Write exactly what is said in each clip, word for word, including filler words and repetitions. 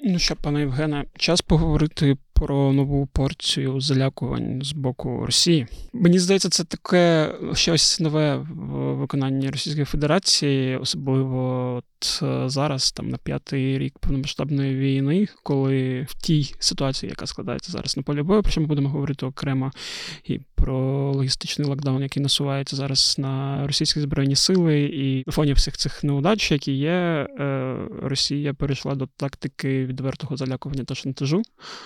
Ну що, пане Євгене, час поговорити про нову порцію залякувань з боку Росії. Мені здається, це таке щось нове в виконанні Російської Федерації, особливо от зараз, там на п'ятий рік повномасштабної війни, коли в тій ситуації, яка складається зараз на полі бою, про що ми будемо говорити окремо, і про логістичний локдаун, який насувається зараз на російські збройні сили, і на фоні всіх цих неудач, які є, Росія перейшла до тактики відвертого залякування та шантажу,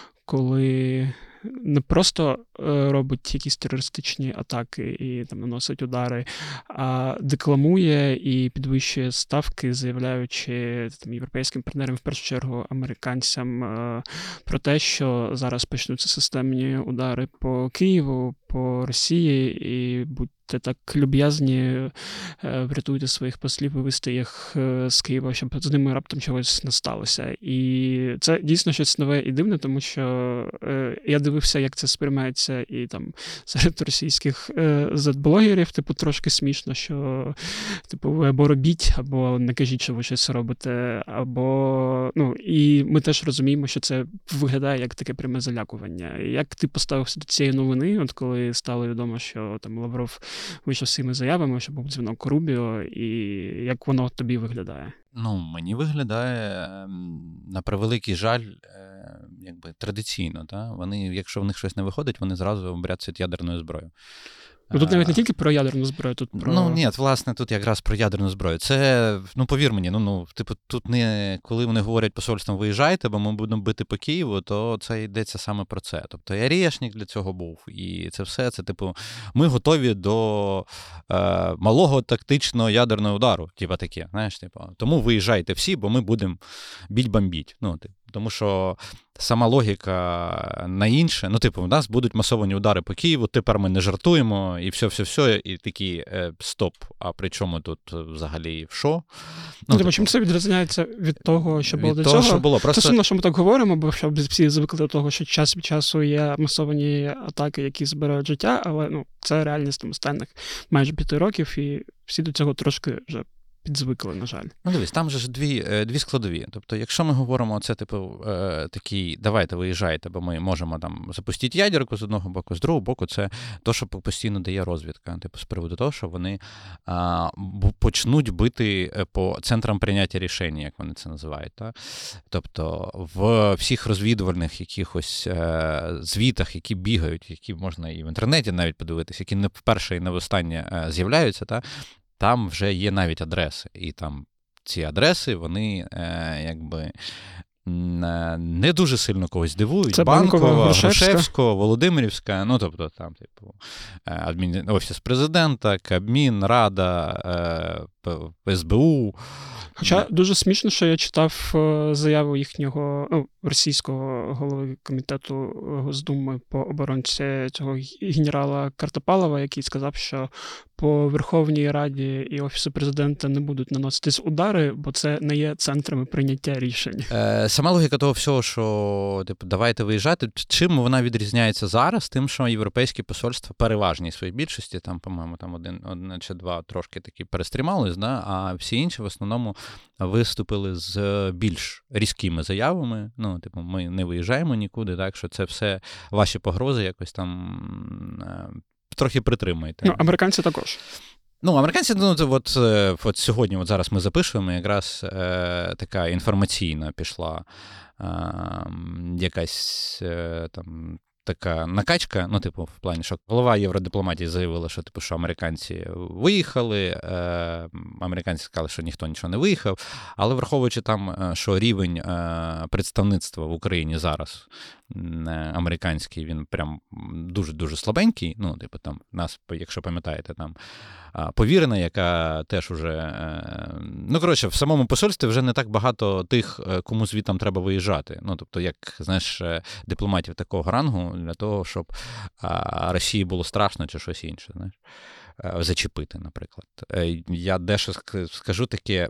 коли не просто робить якісь терористичні атаки і там наносить удари, а декламує і підвищує ставки, заявляючи там європейським партнерам, в першу чергу американцям, про те, що зараз почнуться системні удари по Києву, по Росії, і будьте так люб'язні, врятуйте своїх послів, вивезти їх з Києва, щоб з ними раптом чогось не сталося. І це дійсно щось нове і дивне, тому що я дивився, як це сприймається і там серед російських зет-блогерів, типу, трошки смішно, що типу, ви або робіть, або не кажіть, що ви щось робите, або, ну, і ми теж розуміємо, що це виглядає як таке пряме залякування. Як ти поставився до цієї новини, от коли стало відомо, що там Лавров вийшов з цими заявами, що був дзвінок Рубіо, і як воно тобі виглядає? Ну, мені виглядає, на превеликий жаль, якби традиційно. Та? Вони, якщо в них щось не виходить, вони зразу бряцають ядерною зброєю. Ну, тут навіть не тільки про ядерну зброю, тут про... Ну, ні, власне, тут якраз про ядерну зброю. Це, ну, повір мені, ну, ну, типу, тут не, коли вони говорять посольством «виїжджайте, бо ми будемо бити по Києву», то це йдеться саме про це. Тобто, і Орешник для цього був, і це все, це, типу, ми готові до е, малого тактичного ядерного удару, типу таке, знаєш, типу, тому виїжджайте всі, бо ми будемо біть-бомбіть. Ну, типу, тому що сама логіка на інше, ну, типу, у нас будуть масовані удари по Києву, тепер ми не жартуємо, і все-все-все, і такі, е, стоп, а при чому тут взагалі що? Ну, типу, чим це відрізняється від того, що було від до того, цього? Що було. Просто... Це сумно, що ми так говоримо, бо щоб всі звикли до того, що час від часу є масовані атаки, які збирають життя, але, ну, це реальність там останніх майже п'яти років, і всі до цього трошки вже підзвикли, на жаль. Ну, дивись, там же ж дві, дві складові. Тобто, якщо ми говоримо, це, типу, е, такий, давайте виїжджайте, бо ми можемо там запустити ядерку з одного боку, з другого боку, це то, що постійно дає розвідка. Типу, з приводу того, що вони а, почнуть бити по центрам прийняття рішень, як вони це називають. Та? Тобто, в всіх розвідувальних якихось е, звітах, які бігають, які можна і в інтернеті навіть подивитися, які не вперше і не востаннє е, з'являються, та? Там вже є навіть адреси, і там ці адреси, вони е, якби не дуже сильно когось дивують. Це Банкова, Грушевська. Грушевська, Володимирівська, ну, тобто там, типу, адмін... Офіс президента, Кабмін, Рада, е, ес бе у. Хоча дуже смішно, що я читав заяву їхнього, ну, російського голови комітету Госдуми по оборонці цього генерала Картопалова, який сказав, що по Верховній Раді і Офісу президента не будуть наноситись удари, бо це не є центрами прийняття рішень. Е, сама логіка того всього, що типу, давайте виїжджати, чим вона відрізняється зараз? Тим, що європейські посольства переважній своїй більшості, там, по-моєму, там один, один чи два трошки такі перестрімались, да? А всі інші в основному виступили з більш різкими заявами. Ну, типу, ми не виїжджаємо нікуди, так що це все ваші погрози якось там трохи притримайте. Ну, американці також. Ну, американці, ну, от, от сьогодні, от зараз ми запишемо, якраз е, така інформаційна пішла е, якась е, там така накачка, ну, типу, в плані, що голова євродипломатії заявила, що, типу, що американці виїхали, е, американці сказали, що ніхто нічого не виїхав, але враховуючи там, що рівень е, представництва в Україні зараз е, американський, він прям дуже-дуже слабенький, ну, типу, там, нас, якщо пам'ятаєте, там, повірена, яка теж уже, е, ну, коротше, в самому посольстві вже не так багато тих, кому звітом треба виїжджати, ну, тобто, як, знаєш, дипломатів такого рангу, для того, щоб а, Росії було страшно чи щось інше, знаєш, зачепити, наприклад. Я дещо скажу таке,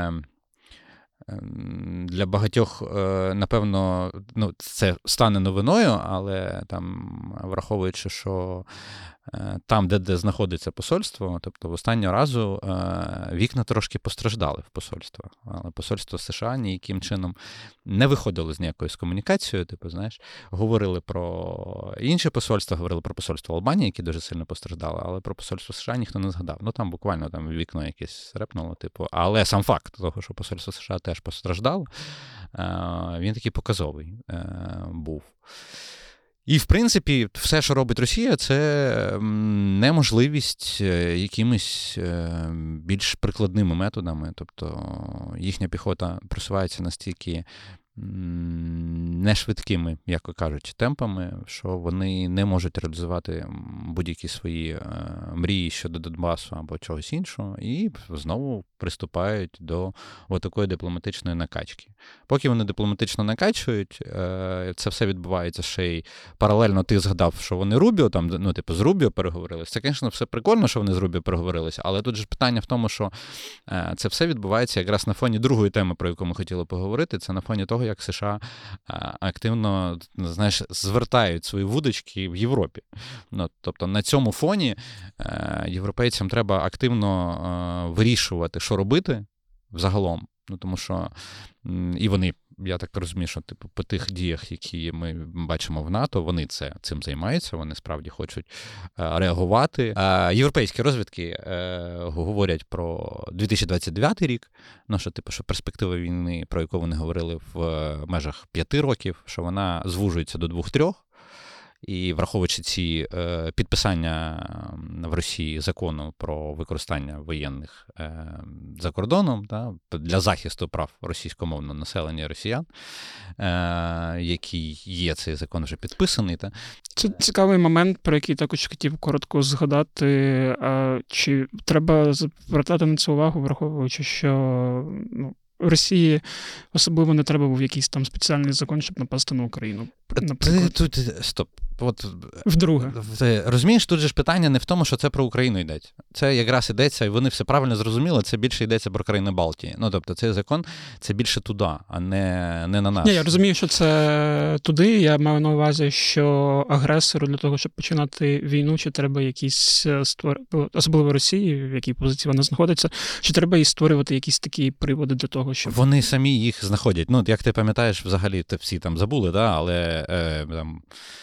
для багатьох, напевно, ну, це стане новиною, але там, враховуючи, що там, де, де знаходиться посольство, тобто в останнього разу вікна трошки постраждали в посольства. Але посольство США ніяким чином не виходило з ніякою з комунікацією, типу, знаєш, говорили про інші посольства, говорили про посольство Албанії, які дуже сильно постраждали, але про посольство США ніхто не згадав. Ну, там буквально там вікно якесь репнуло, типу, але сам факт того, що посольство США теж постраждало, він такий показовий був. І, в принципі, все, що робить Росія, це неможливість якимись більш прикладними методами. Тобто їхня піхота просувається настільки не швидкими, як кажуть, темпами, що вони не можуть реалізувати будь-які свої мрії щодо Донбасу або чогось іншого, і знову приступають до такої дипломатичної накачки. Поки вони дипломатично накачують, це все відбувається ще й паралельно. Ти згадав, що вони Рубіо, там, ну, типу, з Рубіо переговорилися. Це, звісно, все прикольно, що вони з Рубіо переговорилися, але тут же питання в тому, що це все відбувається якраз на фоні другої теми, про яку ми хотіли поговорити, це на фоні того, як США активно, знаєш, звертають свої вудочки в Європі. Ну, тобто на цьому фоні європейцям треба активно вирішувати, що робити взагалом. Ну, тому що і вони, я так розумію, що типу, по тих діях, які ми бачимо в НАТО, вони це, цим займаються, вони справді хочуть е, реагувати. Е, європейські розвідки е, говорять про дві тисячі двадцять дев'ятий рік, ну, що, типу, що перспектива війни, про яку вони говорили в межах п'яти років, що вона звужується до двох-трьох. І враховуючи ці е, підписання в Росії закону про використання воєнних е, за кордоном, та, для захисту прав російськомовного населення росіян, е, який є, цей закон вже підписаний. Та. Це цікавий момент, про який також хотів коротко згадати. А, чи треба звертати на це увагу, враховуючи, що ну, Росії особливо не треба був якийсь там спеціальний закон, щоб напасти на Україну, наприклад. Тут, стоп. От, Вдруге. Розумієш, тут же ж питання не в тому, що це про Україну йдеться. Це якраз йдеться, і вони все правильно зрозуміли, це більше йдеться про країни Балтії. Ну, тобто, цей закон, це більше туди, а не, не на нас. Ні, я розумію, що це туди. Я маю на увазі, що агресору для того, щоб починати війну, чи треба якісь створити, особливо Росії, в якій позиції вона знаходиться, чи треба їй створювати якісь такі приводи для того, щоб... Вони самі їх знаходять. Ну, як ти пам'ятаєш, взагалі, те всі там забули, да? Але е, там...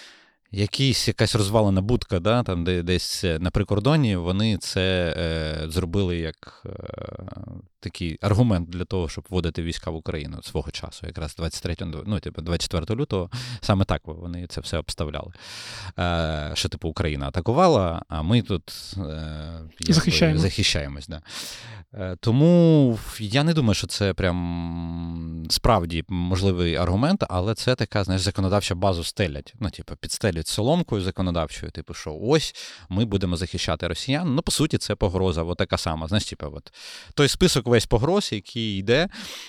Якісь, якась розвалена будка, да, там де, десь на прикордоні, вони це е, зробили як е, такий аргумент для того, щоб вводити війська в Україну свого часу, якраз двадцять третього, ну, типу, двадцять четвертого лютого, саме так вони це все обставляли. Е, що, типу, Україна атакувала, а ми тут е, Захищаємо. захищаємось. Да. Е, тому я не думаю, що це прям справді можливий аргумент, але це така, знаєш, законодавча базу стелять. Ну, типу, підстелять соломкою законодавчою, типу, що ось ми будемо захищати росіян. Ну, по суті, це погроза, от така сама. Знаєш, типу, от той список весь погроз, який йде,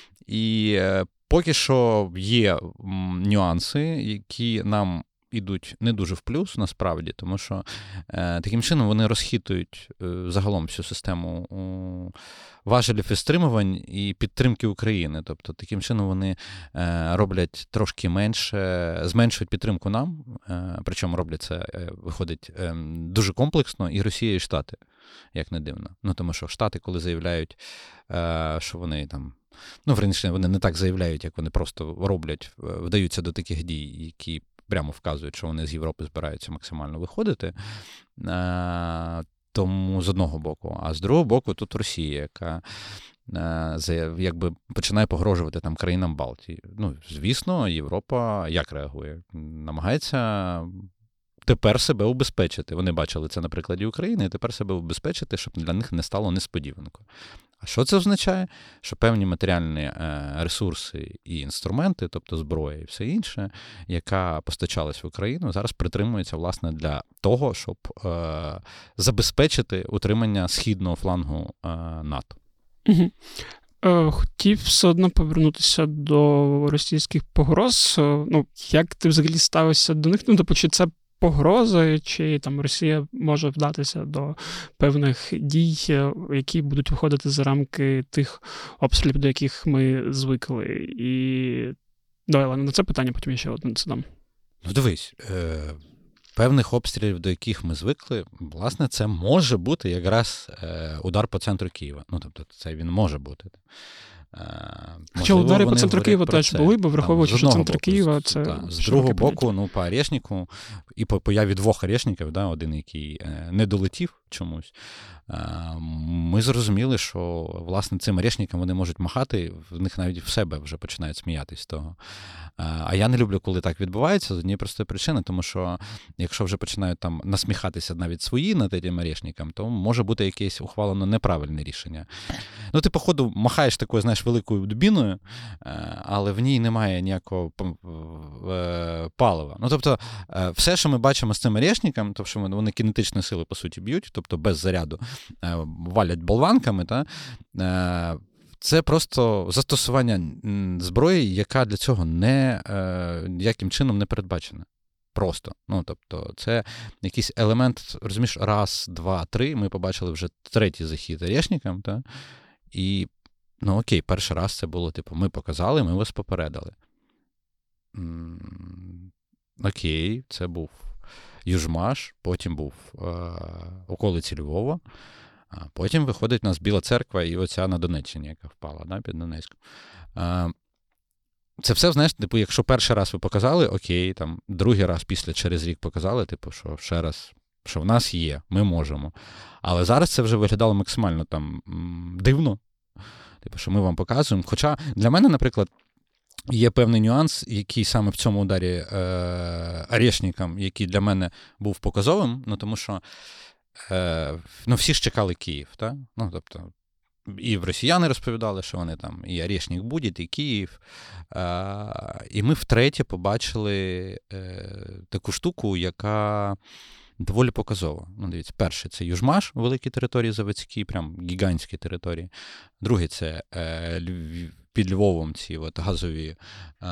і е, поки що є м, нюанси, які нам ідуть не дуже в плюс, насправді, тому що е, таким чином вони розхитують е, загалом всю систему е, важелів і стримувань і підтримки України. Тобто таким чином вони е, роблять трошки менше, зменшують підтримку нам, е, причому роблять це, е, виходить, е, дуже комплексно, і Росія, і Штати, як не дивно. Ну, тому що Штати, коли заявляють, е, що вони там, ну, вірніше, вони не так заявляють, як вони просто роблять, вдаються до таких дій, які прямо вказують, що вони з Європи збираються максимально виходити. Тому з одного боку. А з другого боку тут Росія, яка якби починає погрожувати там країнам Балтії. Ну, звісно, Європа як реагує? Намагається тепер себе убезпечити. Вони бачили це на прикладі України, і тепер себе убезпечити, щоб для них не стало несподіванкою. А що це означає? Що певні матеріальні ресурси і інструменти, тобто зброя і все інше, яка постачалась в Україну, зараз притримується, власне, для того, щоб е- забезпечити утримання східного флангу е- НАТО. Угу. Хотів все одно повернутися до російських погроз. Ну, як ти взагалі ставишся до них? Ну, тобто, чи це погрози, чи там Росія може вдатися до певних дій, які будуть виходити за рамки тих обстрілів, до яких ми звикли. І давай, ладно, на це питання потім я ще одне задам. Ну, дивись, е- певних обстрілів, до яких ми звикли, власне, це може бути якраз е, удар по центру Києва. Ну, тобто, це він може бути. Хоча удари по центру Києва теж це. були, бо враховуючи, що центр боку, Києва – це... Та, з другого боку, ну, по Орешнику, і по появі двох Орешників, да, один, який е, не долетів чомусь, е, ми зрозуміли, що, власне, цим Орешникам вони можуть махати, в них навіть в себе вже починають сміятись з того. Е, а я не люблю, коли так відбувається, з однієї простої причини, тому що, якщо вже починають там насміхатися навіть свої над тим Орешникам, то може бути якесь ухвалено неправильне рішення. Ну, ти, походу, махаєш такою, знаєш, великою дубіною, але в ній немає ніякого палива. Ну, тобто, все, що ми бачимо з цим Орешником, то що вони кінетичні сили, по суті, б'ють, тобто без заряду, валять болванками, та, це просто застосування зброї, яка для цього не, ніяким чином не передбачена. Просто. Ну, тобто, це якийсь елемент, розумієш, раз, два, три, ми побачили вже третій захід Орешникам, та, і ну окей, перший раз це було, типу, ми показали, ми вас попередили. М-м, окей, це був Южмаш, потім був е- околиці Львова, а потім виходить у нас Біла Церква і оця на Донеччині, яка впала, да, під Донецьком. Е- це все, знаєш, типу, якщо перший раз ви показали, окей, там, другий раз після через рік показали, типу, що ще раз, що в нас є, ми можемо. Але зараз це вже виглядало максимально там дивно. Типу, що ми вам показуємо. Хоча для мене, наприклад, є певний нюанс, який саме в цьому ударі е, Орешникам, який для мене був показовим, ну, тому що е, ну, всі ж чекали Київ, так? Ну, тобто, і росіяни розповідали, що вони там і Орешник буде, і Київ. Е, і ми втретє побачили е, таку штуку, яка доволі показово. Ну, дивіться, перший – це Южмаш, великі території заводські, прям гігантські території. Другий – це е, Львів, під Львовом ці от газові е,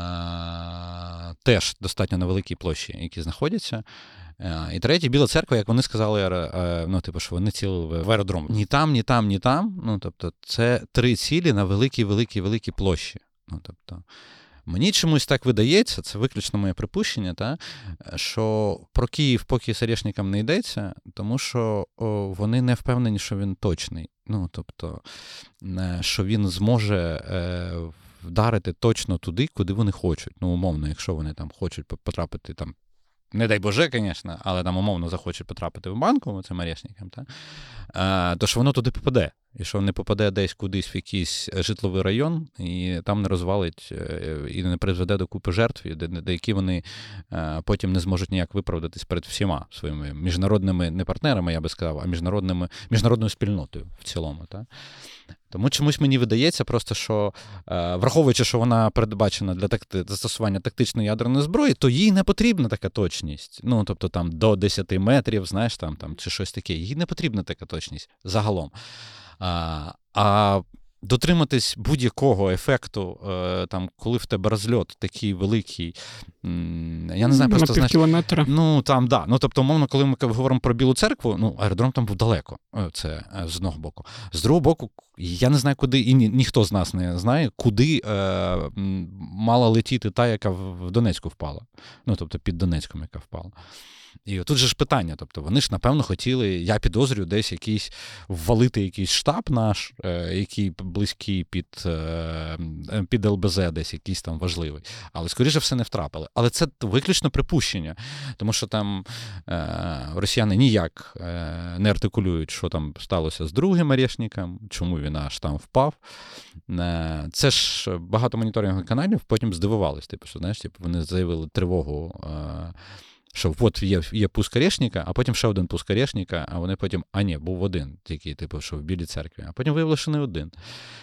теж достатньо на великій площі, які знаходяться. Е, і третій – Біла Церква, як вони сказали, е, ну, типу, що вони цілили в аеродром. Ні там, ні там, ні там. Ну, тобто, це три цілі на великій-великій-великій площі. Ну, тобто, мені чомусь так видається, це виключно моє припущення, та, що про Київ поки з Орешникам не йдеться, тому що о, вони не впевнені, що він точний. Ну, тобто, що він зможе е, вдарити точно туди, куди вони хочуть. Ну, умовно, якщо вони там хочуть потрапити там, не дай Боже, звісно, але там умовно захочуть потрапити в банку цим Орешникам, та, е, то що воно туди попаде. І що не попаде десь кудись в якийсь житловий район, і там не розвалить, і не призведе до купи жертв, де, де які вони е, потім не зможуть ніяк виправдатись перед всіма своїми міжнародними, не партнерами, я би сказав, а міжнародними, міжнародною спільнотою в цілому. Та? Тому чомусь мені видається просто, що е, враховуючи, що вона передбачена для такти, застосування тактичної ядерної зброї, то їй не потрібна така точність. Ну, тобто там до десяти метрів, знаєш, там, там, чи щось таке. Їй не потрібна така точність загалом. А, а дотриматись будь-якого ефекту, е, там, коли в тебе розльот такий великий, м, я не знаю, просто, знаєш, кілометра. Ну, там, да. Ну, тобто, умовно, коли ми говоримо про Білу Церкву, ну, аеродром там був далеко, це з одного боку. З другого боку, я не знаю, куди, і ні, ніхто з нас не знає, куди е, мала летіти та, яка в Донецьку впала. Ну, тобто, під Донецьком, яка впала. І тут же ж питання, тобто вони ж, напевно, хотіли, я підозрюю, десь якийсь ввалити якийсь штаб наш, е, який близький під, е, під ел бе зет, десь якийсь там важливий. Але, скоріше все, не втрапили. Але це виключно припущення, тому що там е, росіяни ніяк е, не артикулюють, що там сталося з другим Орешником, чому він аж там впав. Е, це ж багато моніторингових каналів потім здивувались, типу, що, знаєш, типу, вони заявили тривогу, е, що от є, є пуск Орешника, а потім ще один пуск Орешника, а вони потім, а ні, був один, тільки, типу, що в Білій Церкві, а потім виявилося, що не один.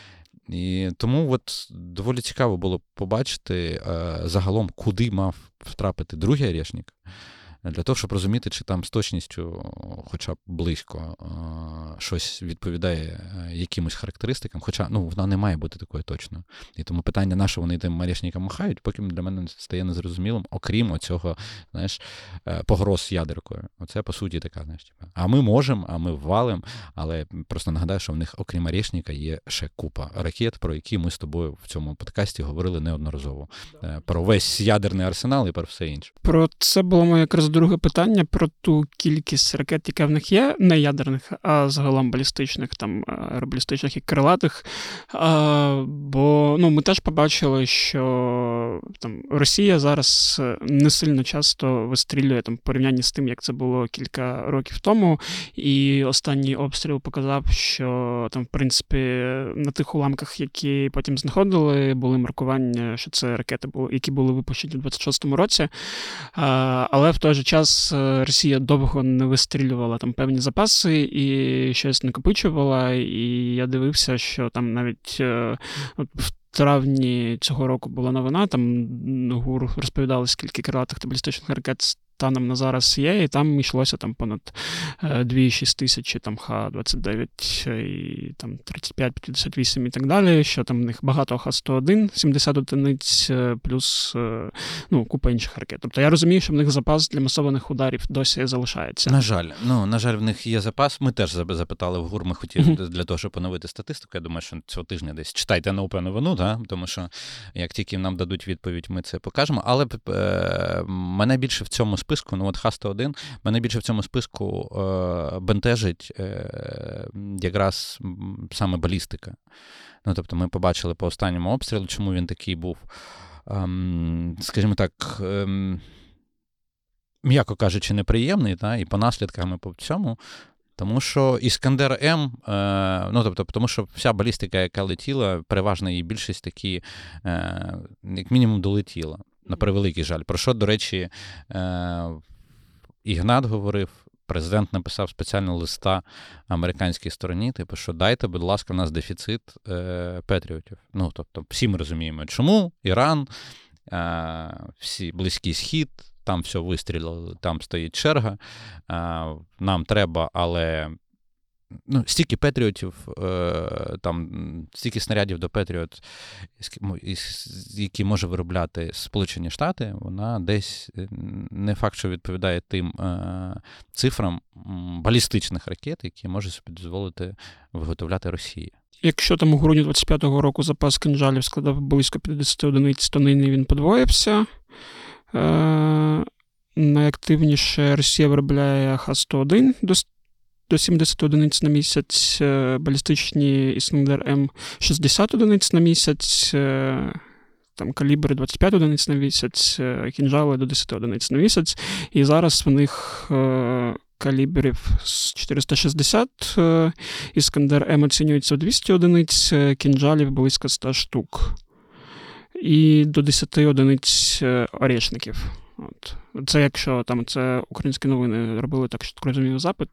І тому от доволі цікаво було побачити е, загалом, куди мав втрапити другий Орешник, для того, щоб розуміти, чи там з точністю хоча б близько е, щось відповідає якимось характеристикам, хоча ну, вона не має бути такою точною. І тому питання, на що вони тим Орешникам махають, поки для мене стає незрозумілим, окрім оцього, знаєш, погроз ядеркою. Оце, по суті, така, знаєш, а ми можемо, а ми ввалимо, але просто нагадаю, що в них, окрім Орешника, є ще купа ракет, про які ми з тобою в цьому подкасті говорили неодноразово. Про весь ядерний арсенал і про все інше. Про це була моя якраз друге питання про ту кількість ракет, яка в них є, не ядерних, а загалом балістичних, там, аеробалістичних і крилатих. А, бо ну, ми теж побачили, що там, Росія зараз не сильно часто вистрілює там, в порівнянні з тим, як це було кілька років тому. І останній обстріл показав, що там, в принципі, на тих уламках, які потім знаходили, були маркування, що це ракети, які були випущені у двадцять шостому році. А, але в той же час Росія довго не вистрілювала там певні запаси і щось накопичувала. І я дивився, що там навіть от, в травні цього року була новина, там ГУР розповідали, скільки крилатих та балістичних ракет станом на зараз є, і там йшлося там понад дві цілих шість тисячі, там Х двадцять дев'ять і там тридцять п'ять п'ятдесят вісім і так далі, що там в них багато Х сто один, сімдесят одиниць, плюс ну, купа інших ракет. Тобто я розумію, що в них запас для масованих ударів досі залишається. На жаль, ну, на жаль, в них є запас. Ми теж запитали в ГУР, ми хотіли uh-huh. для того, щоб поновити статистику. Я думаю, що цього тижня десь читайте нову новину, да? Тому що як тільки нам дадуть відповідь, ми це покажемо. Але е, мене більше в цьому списку, ну от Х сто один, мене більше в цьому списку е, бентежить е, якраз саме балістика. Ну, тобто ми побачили по останньому обстрілу, чому він такий був, ем, скажімо так, ем, м'яко кажучи, неприємний, та, і по наслідкам, і по цьому. Тому що Іскандер М, е, ну, тобто, тому що вся балістика, яка летіла, переважна її більшість такі, е, як мінімум, долетіла. На превеликий жаль. Про що, до речі, е, Ігнат говорив, президент написав спеціального листа американській стороні, типу, що дайте, будь ласка, в нас дефіцит е, патріотів. Ну, тобто, всі ми розуміємо, чому Іран, е, всі Близький Схід, там все вистрілили, там стоїть черга, е, нам треба, але ну, стільки патріотів, е, там, стільки снарядів до Петріот, які може виробляти Сполучені Штати, вона десь не факт, що відповідає тим е, цифрам балістичних ракет, які може собі дозволити виготовляти Росія. Якщо там у грудні двадцять п'ятого року запас кинжалів складав близько п'ятдесят одиниць, то нині він подвоївся. Е, найактивніше Росія виробляє Х сто один до до сімдесят одиниць на місяць, балістичні Іскандер М шістдесят одиниць на місяць, там калібри двадцять п'ять одиниць на місяць, кінжали до десять одиниць на місяць. І зараз в них калібрів чотириста шістдесят, Іскандер М оцінюється в двісті одиниць, кінжалів близько сто штук. І до десять одиниць орешників. От. Це якщо там це українські новини робили так, що розумію запит,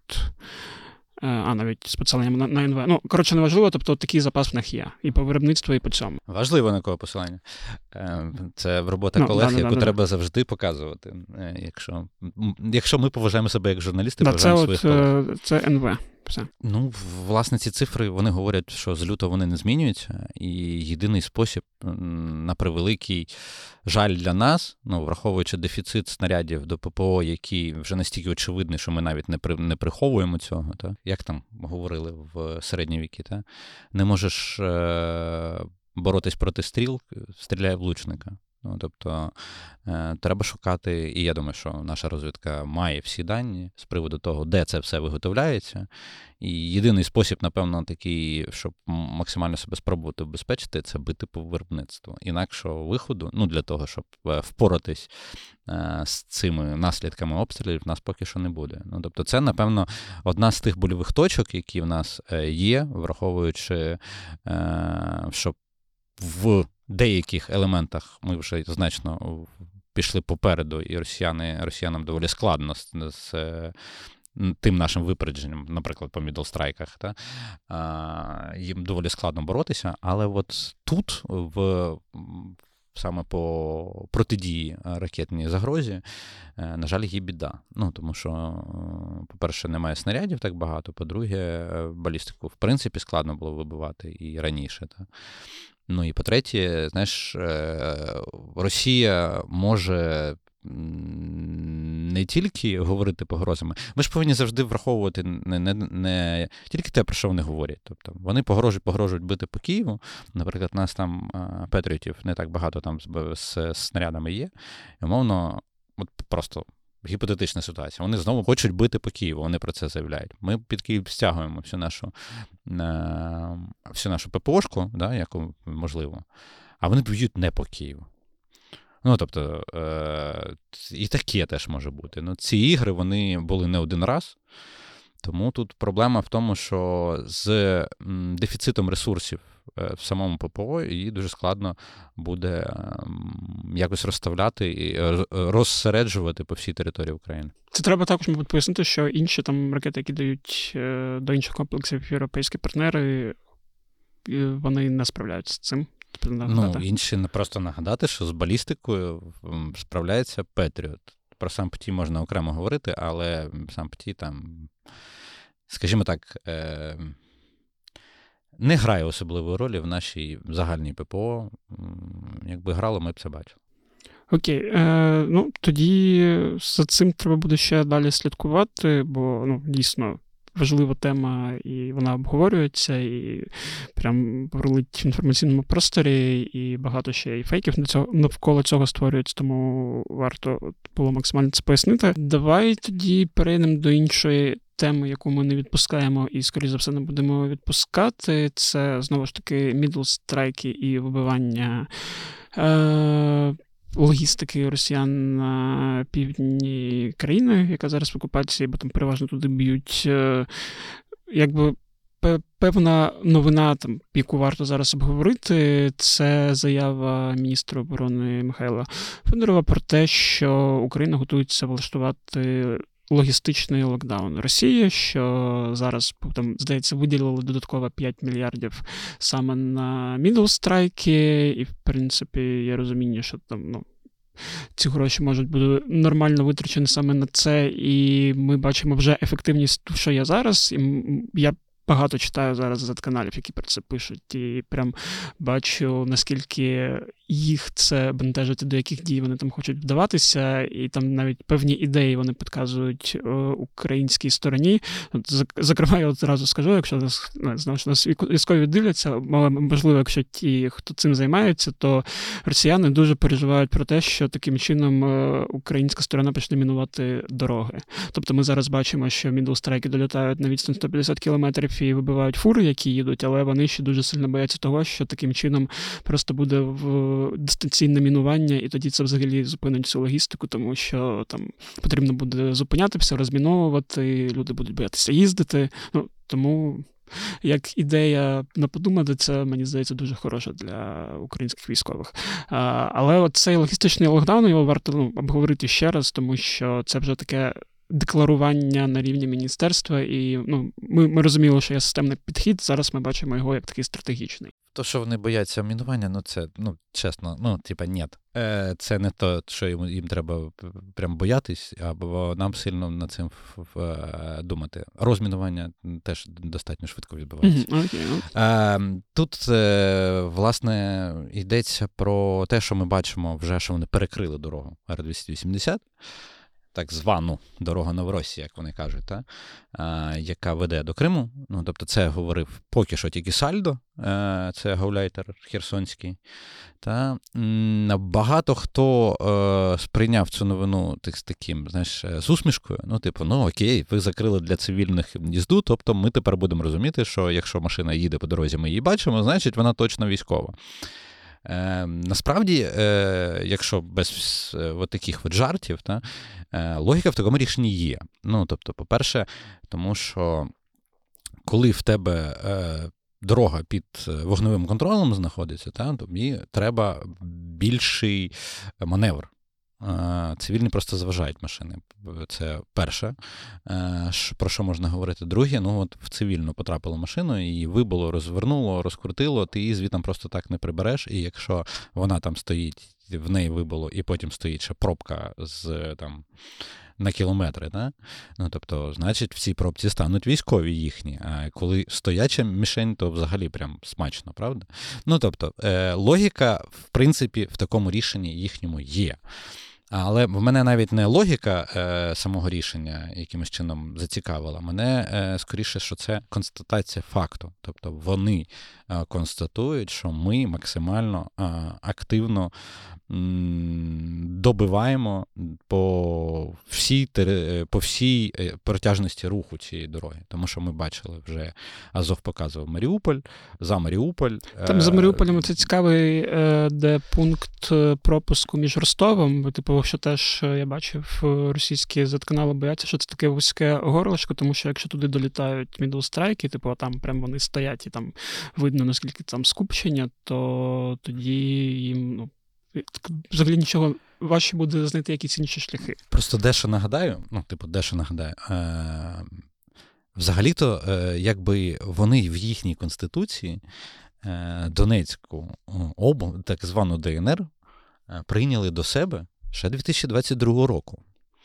а навіть з посиланням на, на ен ве. Ну, коротше, неважливо, тобто такий запас в них є. І по виробництву, і по цьому. Важливо, на кого посилання. Це робота ну, колег, да, яку да, да, треба да. завжди показувати. Якщо, якщо ми поважаємо себе як журналісти, да, поважаємо своїх колег. Це ен ве. Все. Ну, власне, ці цифри, вони говорять, що з лютого вони не змінюються, і єдиний спосіб, на превеликий жаль для нас, ну, враховуючи дефіцит снарядів до ППО, який вже настільки очевидний, що ми навіть не, при, не приховуємо цього, та? Як там говорили в середні віки, та? Не можеш е- боротись проти стріл, стріляє в лучника. Ну, тобто, е, треба шукати, і я думаю, що наша розвідка має всі дані з приводу того, де це все виготовляється. І єдиний спосіб, напевно, такий, щоб максимально себе спробувати обезпечити, це бити по виробництву. Інакшого виходу, ну, для того, щоб впоратись е, з цими наслідками обстрілів, в нас поки що не буде. Ну, тобто, це, напевно, одна з тих больових точок, які в нас є, враховуючи, е, що в деяких елементах ми вже значно пішли попереду, і росіяни, росіянам доволі складно з, з тим нашим випередженням, наприклад, по мідлстрайках, та, а, їм доволі складно боротися, але от тут, в, саме по протидії ракетній загрозі, на жаль, є біда. Ну, тому що, по-перше, немає снарядів так багато, по-друге, балістику, в принципі, складно було вибивати і раніше, та. Ну і по-третє, знаєш, Росія може не тільки говорити погрозами, ми ж повинні завжди враховувати не, не, не тільки те, про що вони говорять. Тобто вони погрожують, погрожують бити по Києву. Наприклад, у нас там патріотів не так багато там з, з, з снарядами є. І, умовно, от просто гіпотетична ситуація. Вони знову хочуть бити по Києву, вони про це заявляють. Ми під Київ стягуємо всю нашу, всю нашу ППОшку, да, яку можливо, а вони б'ють не по Києву. Ну, тобто, е- і таке теж може бути. Ну, ці ігри, вони були не один раз, тому тут проблема в тому, що з м, дефіцитом ресурсів в самому ППО її дуже складно буде м, якось розставляти і розсереджувати по всій території України. Це треба також, мабуть, пояснити, що інші там ракети, які дають е- до інших комплексів європейські партнери, вони не справляються з цим. Ну, інші просто нагадати, що з балістикою справляється Петріот. Про сам ПТІ можна окремо говорити, але сам ПТІ там, скажімо так, е- не грає особливої ролі в нашій загальній ППО. Якби грало, ми б це бачили. Окей, е- ну тоді за цим треба буде ще далі слідкувати, бо, ну, дійсно, важлива тема, і вона обговорюється, і прям бурлить в інформаційному просторі, і багато ще і фейків навколо цього створюється, тому варто було максимально це пояснити. Давай тоді перейдемо до іншої теми, яку ми не відпускаємо і, скоріше за все, не будемо відпускати. Це, знову ж таки, мідл-страйки і вибивання е- логістики росіян на півдні країни, яка зараз в окупації, бо там переважно туди б'ють. Якби певна новина, там, яку варто зараз обговорити, це заява міністра оборони Михайла Федорова про те, що Україна готується влаштувати логістичний локдаун Росії, що зараз, там, здається, виділили додатково п'ять мільярдів саме на мідл-страйки, і, в принципі, є розуміння, що там, ну, ці гроші можуть бути нормально витрачені саме на це, і ми бачимо вже ефективність, що є зараз, і я багато читаю зараз зет-каналів, які про це пишуть, і прям бачу, наскільки їх це бентежить, до яких дій вони там хочуть вдаватися, і там навіть певні ідеї вони підказують о, українській стороні. От, зокрема, я одразу скажу, якщо нас, не знаю, що нас військові дивляться, але, можливо, якщо ті, хто цим займається, то росіяни дуже переживають про те, що таким чином українська сторона почне мінувати дороги. Тобто ми зараз бачимо, що мідл-страйки долітають на відстань сто п'ятдесят кілометрів і вибивають фури, які їдуть, але вони ще дуже сильно бояться того, що таким чином просто буде в дистанційне мінування, і тоді це взагалі зупинить всю логістику, тому що там потрібно буде зупиняти все, розміновувати, люди будуть боятися їздити. Ну, тому як ідея на подумати, це, мені здається, дуже хороша для українських військових. А, але от цей логістичний локдаун, його варто, ну, обговорити ще раз, тому що це вже таке декларування на рівні міністерства, і, ну, ми, ми розуміли, що є системний підхід, зараз ми бачимо його як такий стратегічний. То, що вони бояться мінування, ну це, ну, чесно, ну, типа, ні. Е, це не то, що їм, їм треба прям боятись, або нам сильно над цим в, в, думати. Розмінування теж достатньо швидко відбувається. Mm-hmm. Okay. Е, тут, е, власне, йдеться про те, що ми бачимо вже, що вони перекрили дорогу Ар двісті вісімдесят, так звану дорогу Новоросії, як вони кажуть, та? А, яка веде до Криму. Ну, тобто це говорив поки що тільки Сальдо, а, це гауляйтер херсонський. Та? Багато хто а, сприйняв цю новину так, з таким, знаєш, з усмішкою. Ну, типу, ну окей, ви закрили для цивільних їзду, тобто ми тепер будемо розуміти, що якщо машина їде по дорозі, ми її бачимо, значить вона точно військова. Е, насправді, е, якщо без е, от таких от жартів, та, е, логіка в такому рішенні є. Ну, тобто, по-перше, тому що коли в тебе е, дорога під вогневим контролем знаходиться, та, тобі треба більший маневр. Цивільні просто заважають машини. Це перше, про що можна говорити. Друге, ну от в цивільну потрапила машину, її вибило, розвернуло, розкрутило, ти її звітом просто так не прибереш, і якщо вона там стоїть, в неї вибило, і потім стоїть ще пробка з там на кілометри, да? Ну, тобто, значить, в цій пробці стануть військові їхні, а коли стояча мішень, то взагалі прям смачно, правда? Ну, тобто, логіка, в принципі, в такому рішенні їхньому є. Але в мене навіть не логіка е, самого рішення якимось чином зацікавила. Мене е, скоріше, що це констатація факту. Тобто вони е, констатують, що ми максимально е, активно м, добиваємо по всій, по всій протяжності руху цієї дороги. Тому що ми бачили вже, Азов показував Маріуполь, за Маріуполь. Там за Маріуполем це цікавий, де пункт пропуску між Ростовом, типу, що теж я бачив, російські зет-канали бояться, що це таке вузьке горлишко, тому що якщо туди долітають мідлстрайки, типу, там прям вони стоять і там видно, наскільки там скупчення, то тоді їм, ну, взагалі нічого важче буде знайти якісь інші шляхи. Просто дещо нагадаю, ну, типу, дещо нагадаю, е- взагалі-то, е- якби вони в їхній конституції е- Донецьку область, так звану Де Ен Ер, е- прийняли до себе ще дві тисячі двадцять другого року.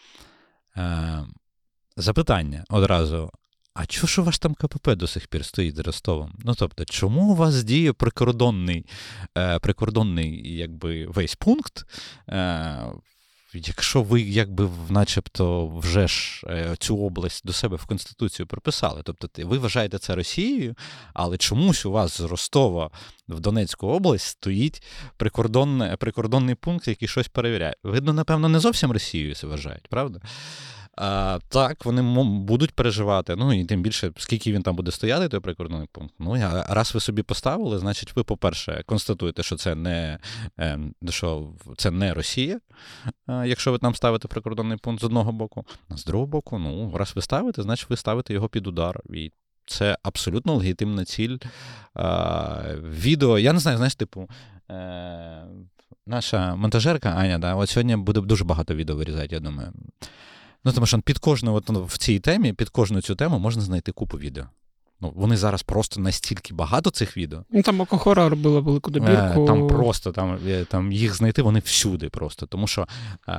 Е- запитання одразу, а чого ж у вас там Ка Пе Пе до сих пір стоїть з Ростовом? Ну, тобто, чому у вас діє прикордонний, е, прикордонний якби, весь пункт, е, якщо ви якби начебто вже ж е, цю область до себе в Конституцію приписали? Тобто, ви вважаєте це Росією, але чомусь у вас з Ростова в Донецьку область стоїть прикордонний, прикордонний пункт, який щось перевіряє. Видно, напевно, не зовсім Росією це вважають, правда? А, так, вони м- будуть переживати, ну і тим більше, скільки він там буде стояти, той прикордонний пункт. Ну, а раз ви собі поставили, значить ви, по-перше, констатуєте, що це не, е, що це не Росія, е, якщо ви там ставите прикордонний пункт з одного боку. А з другого боку, ну, раз ви ставите, значить ви ставите його під удар. І це абсолютно легітимна ціль. Е, відео, я не знаю, знаєш, типу, е, наша монтажерка Аня, да, от сьогодні буде дуже багато відео вирізати, я думаю. Ну, тому що під кожну, от, в цій темі, під кожну цю тему можна знайти купу відео. Ну, вони зараз просто настільки багато цих відео. Ну, там Окохора робила велику добірку. Там просто, там, там їх знайти вони всюди просто. Тому що е,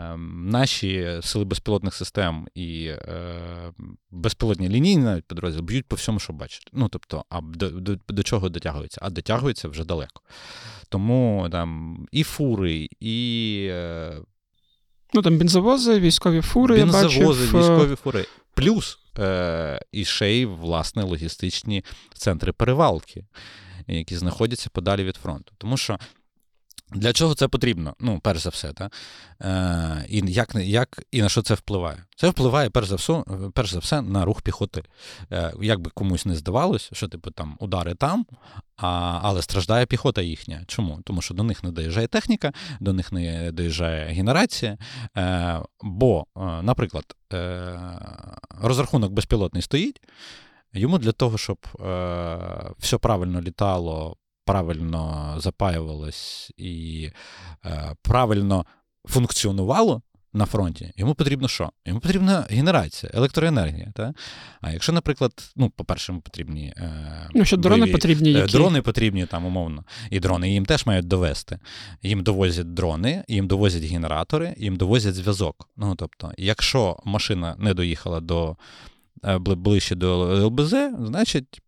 наші сили безпілотних систем і е, безпілотні лінійні навіть підрозділи б'ють по всьому, що бачать. Ну, тобто, а до, до, до чого дотягуються? А дотягуються вже далеко. Тому там і фури, і... Е, Ну, там бензовози, військові фури, бензовози, я бачив. військові фури. Плюс е- і ще й, власне, логістичні центри перевалки, які знаходяться подалі від фронту. Тому що для чого це потрібно? Ну, перш за все, та? Е- і, як, як, і на що це впливає? Це впливає, перш за все, перш за все на рух піхоти. Е- як би комусь не здавалось, що типу там удари там, а, але страждає піхота їхня. Чому? Тому що до них не доїжджає техніка, до них не доїжджає генерація. Е, бо, е, наприклад, е, розрахунок безпілотний стоїть, йому для того, щоб е, все правильно літало, правильно запаювалось і е, правильно функціонувало на фронті, йому потрібно що? Йому потрібна генерація, електроенергія. Та? А якщо, наприклад, ну, по-перше, йому потрібні... Е, ну, що дрони потрібні які? Дрони потрібні, там, умовно. І дрони їм теж мають довести. Їм довозять дрони, їм довозять генератори, їм довозять зв'язок. Ну, тобто, якщо машина не доїхала до, е, ближче до Ел Бе Зет, значить,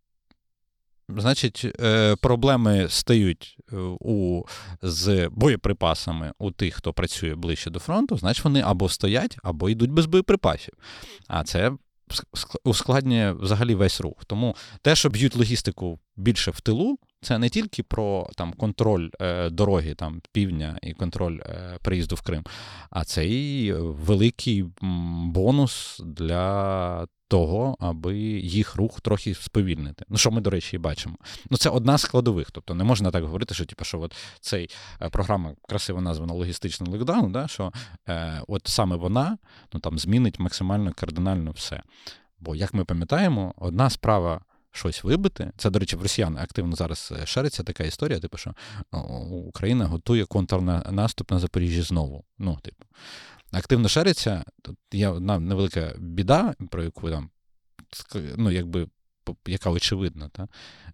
Значить, проблеми стають у, з боєприпасами у тих, хто працює ближче до фронту, значить вони або стоять, або йдуть без боєприпасів. А це ускладнює взагалі весь рух. Тому те, що б'ють логістику більше в тилу, це не тільки про там, контроль е, дороги там, півдня і контроль е, приїзду в Крим, а це і великий м, бонус для того, аби їх рух трохи сповільнити. Ну, що ми, до речі, і бачимо. Ну, це одна з складових. Тобто не можна так говорити, що, типу, що от цей е, програма красиво названа «Логістичний локдаун», да, що е, от саме вона ну, там, змінить максимально кардинально все. Бо, як ми пам'ятаємо, одна справа щось вибити. Це, до речі, в росіян активно зараз шириться така історія, типу, що Україна готує контрнаступ на Запоріжжі знову. Ну, типу, активно шириться. Тут є одна невелика біда, про яку там, ну, якби, яка очевидна, та?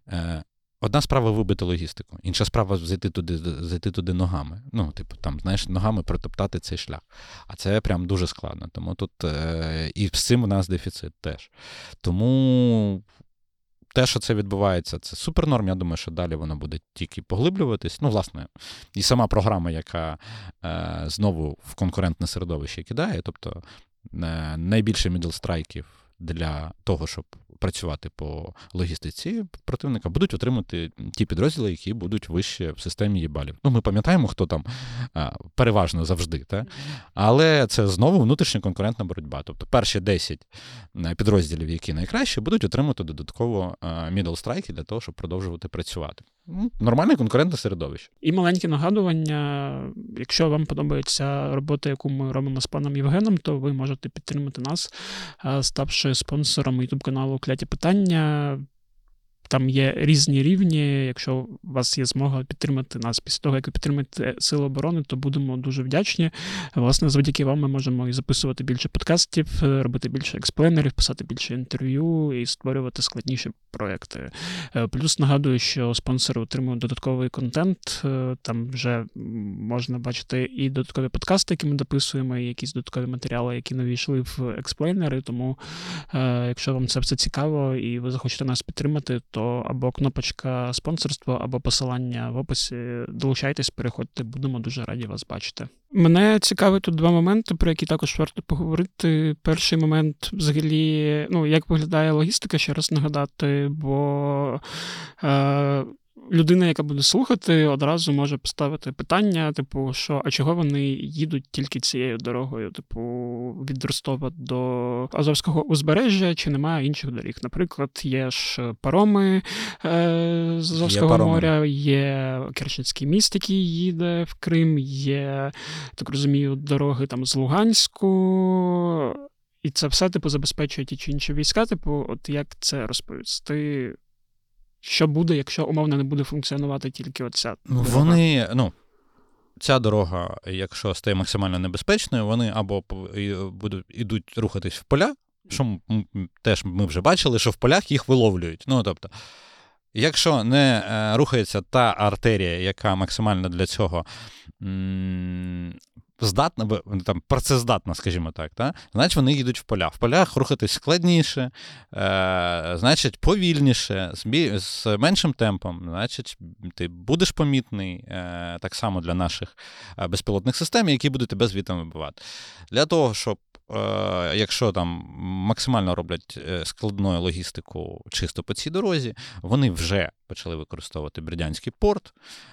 Одна справа вибити логістику, інша справа зайти туди, зайти туди ногами. Ну, типу, там, знаєш, ногами протоптати цей шлях. А це прям дуже складно. Тому тут е- і з цим у нас дефіцит теж. Тому те, що це відбувається, це супер норм. Я думаю, що далі воно буде тільки поглиблюватись. Ну, власне, і сама програма, яка е, знову в конкурентне середовище кидає, тобто е, найбільше мідлстрайків для того, щоб працювати по логістиці противника, будуть отримати ті підрозділи, які будуть вище в системі її балів. Ну, ми пам'ятаємо, хто там а, переважно завжди, та? Але це знову внутрішня конкурентна боротьба. Тобто перші десять підрозділів, які найкращі, будуть отримати додатково мідл-страйки для того, щоб продовжувати працювати. Ну, нормальне конкурентне середовище. І маленьке нагадування, якщо вам подобається робота, яку ми робимо з паном Євгеном, то ви можете підтримати нас, ставши спонсором ютуб-каналу «Кляті питання». Там є різні рівні. Якщо у вас є змога підтримати нас після того, як ви підтримаєте Сили оборони, то будемо дуже вдячні. Власне, завдяки вам ми можемо і записувати більше подкастів, робити більше експлейнерів, писати більше інтерв'ю і створювати складніші проєкти. Плюс нагадую, що спонсори отримують додатковий контент. Там вже можна бачити і додаткові подкасти, які ми дописуємо, і якісь додаткові матеріали, які нові йшли в експлейнери. Тому, якщо вам це все цікаво і ви захочете нас підтримати, то або кнопочка спонсорство, або посилання в описі. Долучайтесь, переходьте, будемо дуже раді вас бачити. Мене цікавить тут два моменти, про які також варто поговорити. Перший момент, взагалі, ну, як виглядає логістика, ще раз нагадати, бо е, людина, яка буде слухати, одразу може поставити питання, типу, що, а чого вони їдуть тільки цією дорогою, типу, від Ростова до Азовського узбережжя, чи немає інших доріг? Наприклад, є ж пароми е, з Азовського пароми. моря, є Керченський міст, який їде в Крим, є, так розумію, дороги там з Луганську, і це все, типу, забезпечує ті чи інші війська, типу, от як це розповісти? Що буде, якщо, умовно, не буде функціонувати тільки оця дорога? Вони, ну, ця дорога, якщо стає максимально небезпечною, вони або будуть, ідуть рухатись в поля, що м, теж ми вже бачили, що в полях їх виловлюють. Ну, тобто, якщо не е, рухається та артерія, яка максимально для цього м, здатна, там, працездатна, скажімо так, та? Значить вони їдуть в поля. В полях рухатись складніше, е, значить повільніше, з, бі... з меншим темпом, значить ти будеш помітний е, так само для наших безпілотних систем, які будуть тебе звідти вибивати. Для того, щоб Е, якщо там максимально роблять складну логістику чисто по цій дорозі, вони вже почали використовувати Бердянський порт,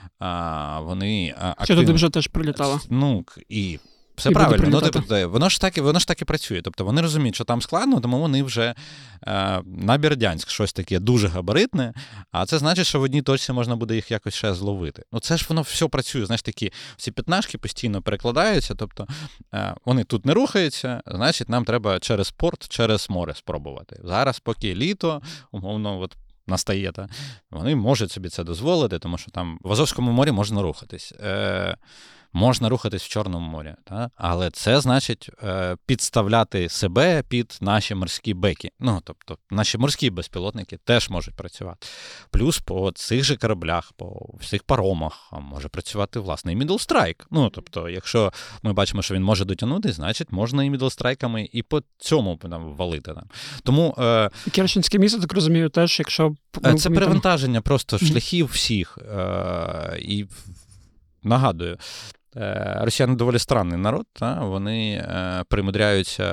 а вони активно... Що туди вже теж прилітало. Ну, і все і правильно, ну, тобто, воно ж так і воно ж так і працює. Тобто вони розуміють, що там складно, тому вони вже е, на Бердянськ щось таке дуже габаритне, а це значить, що в одній точці можна буде їх якось ще зловити. Ну це ж воно все працює, знаєш, такі всі п'ятнашки постійно перекладаються, тобто е, вони тут не рухаються, значить нам треба через порт, через море спробувати. Зараз поки літо, умовно, от настає, та, вони можуть собі це дозволити, тому що там в Азовському морі можна рухатись. Е, Можна рухатись в Чорному морі, та? Але це значить е, підставляти себе під наші морські беки. Ну, тобто, наші морські безпілотники теж можуть працювати. Плюс по цих же кораблях, по всіх паромах може працювати власний мідлстрайк. Ну, тобто, якщо ми бачимо, що він може дотягнути, значить можна і мідлстрайками і по цьому там, валити. Там. Тому... Е, Керченське місто, так розумію, теж, якщо... Це помітимо... перевантаження просто шляхів всіх. Е, і нагадую, росіяни доволі странний народ, та? Вони е, примудряються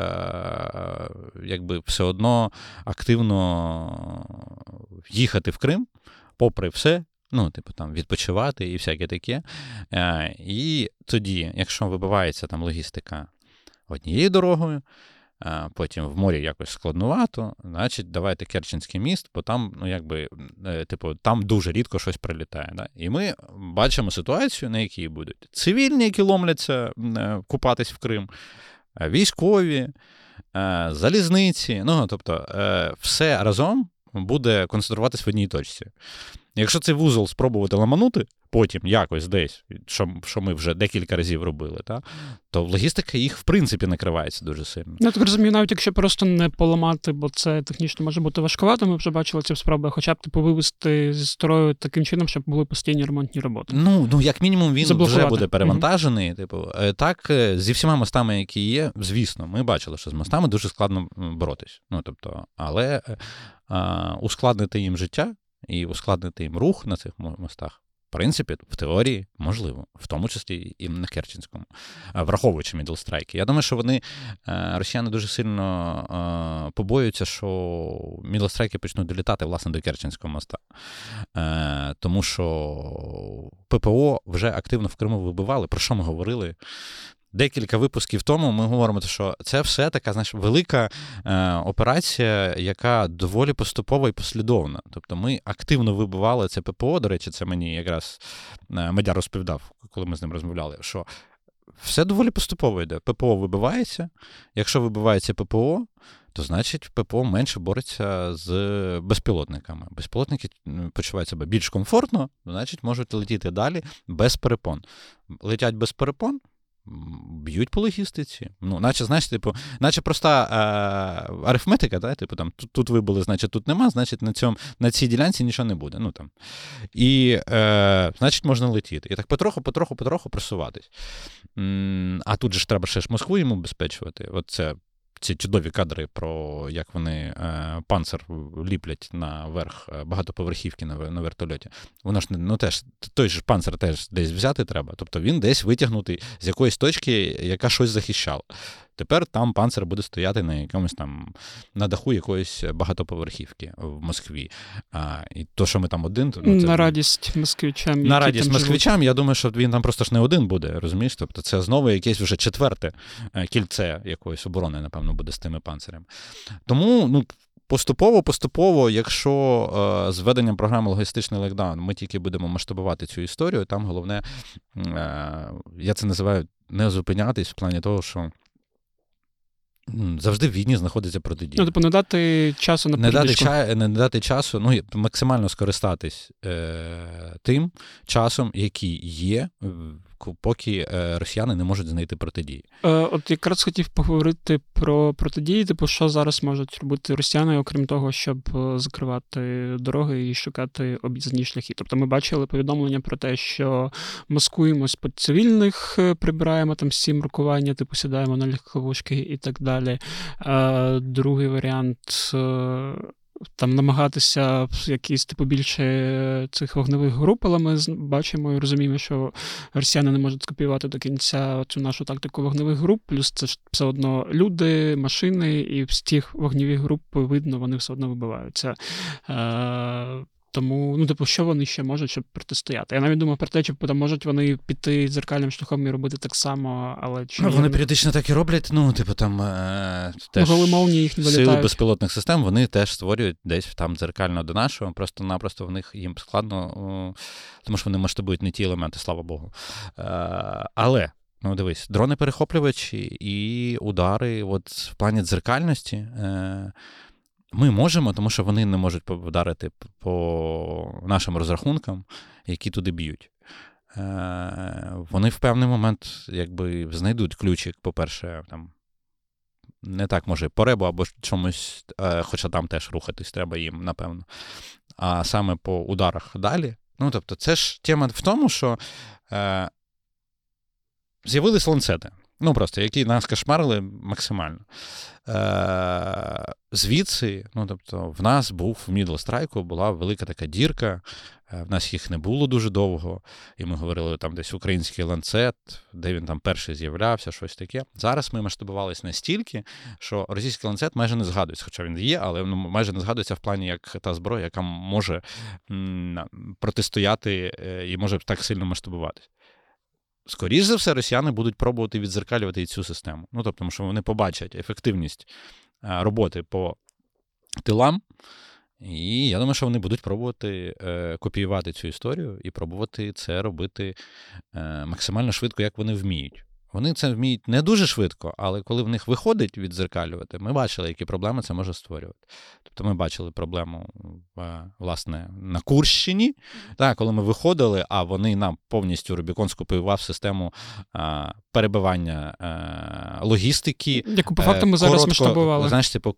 е, якби все одно активно їхати в Крим, попри все, ну, типу там відпочивати і всяке таке. Е, і тоді, якщо вибивається там логістика однією дорогою, потім в морі якось складнувато, значить, давайте Керченський міст, бо там, ну, якби, типу, там дуже рідко щось прилітає. Да? І ми бачимо ситуацію, на якій будуть цивільні, які ломляться купатись в Крим, військові, залізниці, ну, тобто, все разом буде концентруватись в одній точці. Якщо цей вузол спробувати ламанути, потім якось десь, що, що ми вже декілька разів робили, та, то логістика їх, в принципі, накривається дуже сильно. Я так розумію, навіть якщо просто не поламати, бо це технічно може бути важковато, ми вже бачили ці спроби, хоча б типу вивести зі строю таким чином, щоб були постійні ремонтні роботи. Ну, ну як мінімум, він вже буде перевантажений. Mm-hmm. Типу, так, зі всіма мостами, які є, звісно, ми бачили, що з мостами дуже складно боротись. Ну, тобто, але а, ускладнити їм життя і ускладнити їм рух на цих мостах, в принципі, в теорії можливо, в тому числі і на Керченському, враховуючи мідлстрайки. Я думаю, що вони, росіяни, дуже сильно побоюються, що мідлстрайки почнуть долітати, власне, до Керченського моста. Тому що ППО вже активно в Криму вибивали, про що ми говорили. Декілька випусків тому ми говоримо, що це все така, знаєш, велика е, операція, яка доволі поступова і послідовна. Тобто ми активно вибивали це ППО, до речі, це мені якраз е, Медяр розповідав, коли ми з ним розмовляли, що все доволі поступово йде. ППО вибивається, якщо вибивається ППО, то, значить, ППО менше бореться з безпілотниками. Безпілотники почувають себе більш комфортно, значить, можуть летіти далі без перепон. Летять без перепон, б'ють по логістиці. Ну, наче, знаєш, типу, наче проста е, арифметика, да? Типу, там, тут, тут вибили, значить, тут нема, значить, на, цьому, на цій ділянці нічого не буде. Ну, там. І, е, значить, можна летіти. І так потроху, потроху, потроху просуватись. М, а тут же ж треба ще ж Москву йому обезпечувати. От це ці чудові кадри про як вони е, панцир ліплять на верх багатоповерхівки на, на вертольоті. Воно ж, ну теж, той же панцир теж десь взяти треба. Тобто він десь витягнутий з якоїсь точки, яка щось захищала. Тепер там панцир буде стояти на якомусь там, на даху якоїсь багатоповерхівки в Москві. А, і то, що ми там один... Ну, це, на радість москвичам. На радість москвичам, я думаю, що він там просто ж не один буде, розумієш? Тобто це знову якесь вже четверте кільце якоїсь оборони, напевно, буде з тими панцирями. Тому, ну, поступово-поступово, якщо е, з введенням програми логістичний локдаун ми тільки будемо масштабувати цю історію, там головне, е, я це називаю, не зупинятись в плані того, що завжди в війні знаходиться протидія. Ну, типу, не дати часу на не дати, ча- не дати часу, ну, максимально скористатись е, тим часом, який є, поки е, росіяни не можуть знайти протидії. Е, от якраз хотів поговорити про протидії, типу, що зараз можуть робити росіяни, окрім того, щоб закривати дороги і шукати об'їзні шляхи. Тобто ми бачили повідомлення про те, що маскуємось під цивільних, прибираємо там сім рокування, типу сідаємо на легковушки і так далі. Е, другий варіант е, там намагатися якісь типу більше цих вогневих груп, але ми бачимо і розуміємо, що росіяни не можуть скопіювати до кінця цю нашу тактику вогневих груп, плюс це ж все одно люди, машини, і з тих вогневих груп видно, вони все одно вибиваються. Е- Тому, ну, типу, що вони ще можуть, щоб протистояти? Я навіть думав про те, чи там можуть вони піти дзеркальним шляхом і робити так само, але чи... Ну, вони не... періодично так і роблять, ну, типу, там е... теж їхні сили вилітають. Безпілотних систем, вони теж створюють десь там дзеркально до нашого, просто-напросто в них їм складно, о... тому що вони масштабують не ті елементи, слава Богу. Е... Але, ну, дивись, дрони-перехоплювачі і удари от в плані дзеркальності... Е... Ми можемо, тому що вони не можуть вдарити по нашим розрахункам, які туди б'ють. Вони в певний момент якби знайдуть ключик, по-перше, там, не так, може, по ребу або чомусь, хоча там теж рухатись треба їм, напевно. А саме по ударах далі. Ну, тобто, це ж тема в тому, що е, з'явились ланцети. Ну, просто, які нас кошмарили максимально. Е, звідси, ну, тобто, в нас був в мідлстрайку, була велика така дірка, е, в нас їх не було дуже довго, і ми говорили там десь український ланцет, де він там перший з'являвся, щось таке. Зараз ми масштабувалися настільки, що російський ланцет майже не згадується, хоча він є, але ну, майже не згадується в плані як та зброя, яка може м- протистояти е, і може так сильно масштабуватись. Скоріше за все, росіяни будуть пробувати віддзеркалювати і цю систему. Ну, тобто, тому що вони побачать ефективність роботи по тилам, і я думаю, що вони будуть пробувати е, копіювати цю історію і пробувати це робити е, максимально швидко, як вони вміють. Вони це вміють не дуже швидко, але коли в них виходить віддзеркалювати, ми бачили, які проблеми це може створювати. Тобто ми бачили проблему, власне, на Курщині, так, коли ми виходили, а вони нам повністю рубіконську пивав систему а, перебивання а, логістики. Яку по факту ми зараз коротко, масштабували. Знаєш, типу,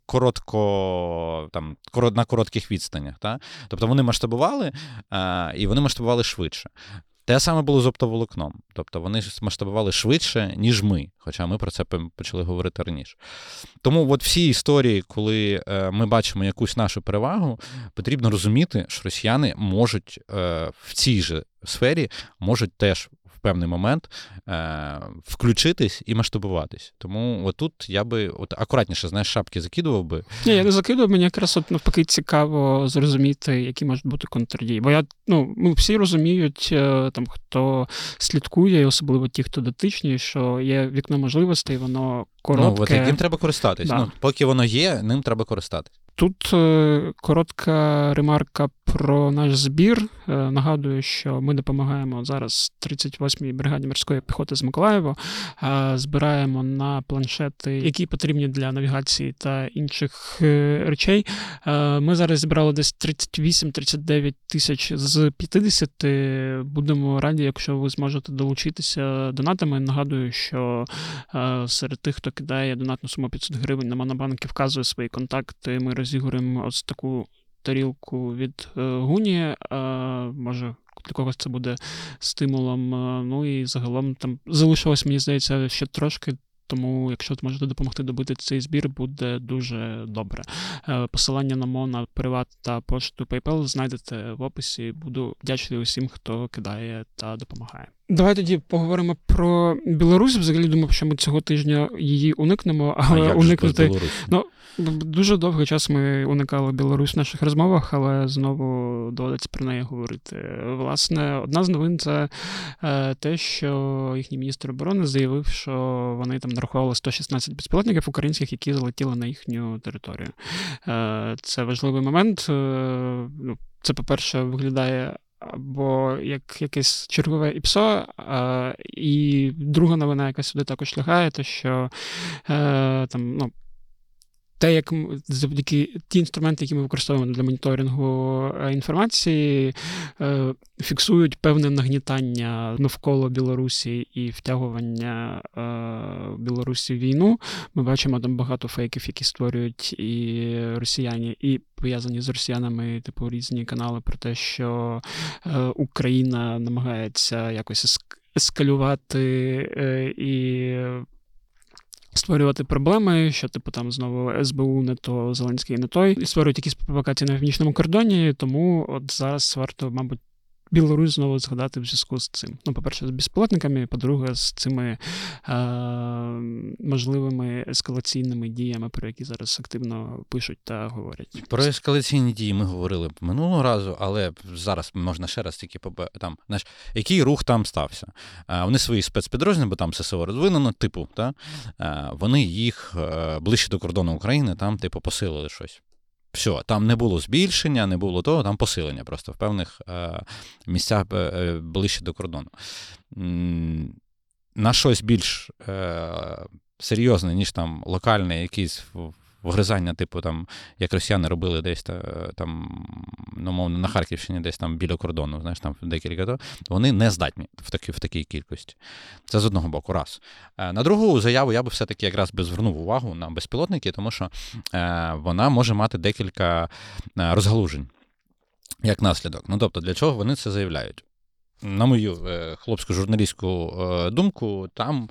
коротко, там, на коротких відстанях. Так? Тобто вони масштабували, а, і вони масштабували швидше. Те саме було з оптоволокном. Тобто вони масштабували швидше, ніж ми, хоча ми про це почали говорити раніше. Тому от всі історії, коли е, ми бачимо якусь нашу перевагу, потрібно розуміти, що росіяни можуть е, в цій же сфері, можуть теж в певний момент е, включитись і масштабуватись. Тому отут я би от акуратніше, знаєш, шапки закидував би. Ні, я не закидував, мені якраз от навпаки цікаво зрозуміти, які можуть бути контрдії. Бо я, ну, ну, всі розуміють, там, хто слідкує, і особливо ті, хто дотичні, що є вікно можливостей, воно коротке. Ну, от яким треба користатись. Да. Ну, поки воно є, ним треба користатись. Тут е, коротка ремарка про наш збір. Е, нагадую, що ми допомагаємо зараз тридцять восьмій бригаді морської піхоти з Миколаєва. Е, збираємо на планшети, які потрібні для навігації та інших е, речей. Е, ми зараз зібрали десь тридцять вісім - тридцять дев'ять тисяч з п'ятдесят. Будемо раді, якщо ви зможете долучитися донатами. Нагадую, що е, серед тих, хто кидає донатну суму п'ятсот гривень на Монобанк і вказує свої контакти, ми розіграємо ось таку тарілку від е, Гуні. Е, може, для когось це буде стимулом. Е, ну і загалом там залишилось, мені здається, ще трошки. Тому, якщо зможете допомогти добити цей збір, буде дуже добре. Е, посилання на МО, Приват та пошту PayPal знайдете в описі. Буду вдячний усім, хто кидає та допомагає. Давай тоді поговоримо про Білорусь. Взагалі думав, що ми цього тижня її уникнемо, але а уникнути... Ну, дуже довгий час ми уникали Білорусь в наших розмовах, але знову доводиться про неї говорити. Власне, одна з новин – це те, що їхній міністр оборони заявив, що вони там нарахували сто шістнадцять безпілотників українських, які залетіли на їхню територію. Це важливий момент. Це, по-перше, виглядає або як якесь чергове ІПСО, а, і друга новина, яка сюди також лягає, те, що е, там, ну, те, як завдяки ті інструменти, які ми використовуємо для моніторингу інформації, е, фіксують певне нагнітання навколо Білорусі і втягування е, Білорусі в війну. Ми бачимо там багато фейків, які створюють і росіяни, і пов'язані з росіянами, типу, різні канали про те, що е, Україна намагається якось ескалювати е, і створювати проблеми, що, типу, там знову СБУ не то, Зеленський не той, і створюють якісь провокації на північному кордоні, тому от зараз варто, мабуть, Білорусь знову згадати в зв'язку з цим. Ну, по-перше, з безпілотниками, по-друге, з цими е- можливими ескалаційними діями, про які зараз активно пишуть та говорять. Про ескалаційні дії ми говорили минулого разу, але зараз можна ще раз тільки побе... там, знаєш, який рух там стався. Е- вони свої спецпідрозділи, бо там ССО розвинено, типу, та? Е- вони їх е- ближче до кордону України, там, типу, посилили щось. Все, там не було збільшення, не було того, там посилення просто в певних е, місцях е, ближче до кордону. М, на щось більш е, серйозне, ніж там локальне якісь вгризання, типу там, як росіяни робили десь там, ну, мовно, на Харківщині, десь там біля кордону, знаєш, там декілька того, вони не здатні в такій, в такій кількості. Це з одного боку, раз. На другу заяву я би все-таки якраз би звернув увагу на безпілотники, тому що е, вона може мати декілька розгалужень як наслідок. Ну, тобто, для чого вони це заявляють? На мою е, хлопську журналістську е, думку, там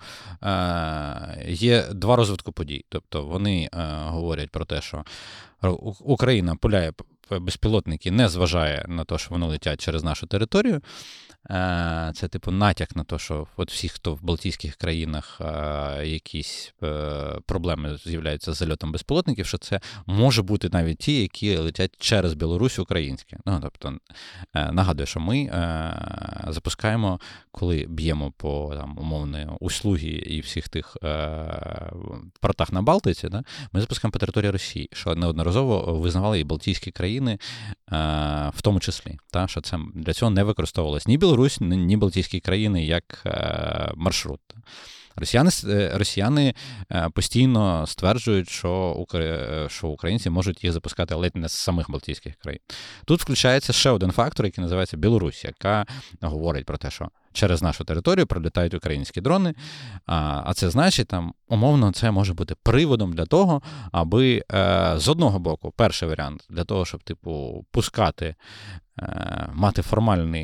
е, є два розвитку подій. Тобто вони е, говорять про те, що Україна пуляє безпілотники, не зважає на те, що вони летять через нашу територію. Е, це, типу, натяк на те, що от всі, хто в Балтійських країнах е, якісь е, проблеми з'являються з зальотом безпілотників, що це може бути навіть ті, які летять через Білорусь українські. Ну, тобто, е, нагадую, що ми е, запускаємо, коли б'ємо по там, умовної услуги і всіх тих е, портах на Балтиці, да, ми запускаємо по території Росії, що неодноразово визнавали і Балтійські країни, е, в тому числі, та, що це для цього не використовувалось ні Білорусь, ні Балтійські країни як е, маршрут. Росіяни, росіяни постійно стверджують, що, що українці можуть їх запускати ледь не з самих Балтійських країн. Тут включається ще один фактор, який називається Білорусь, яка говорить про те, що через нашу територію пролітають українські дрони, а, а це значить, там, умовно, це може бути приводом для того, аби е, з одного боку, перший варіант, для того, щоб, типу, пускати, е, мати формальний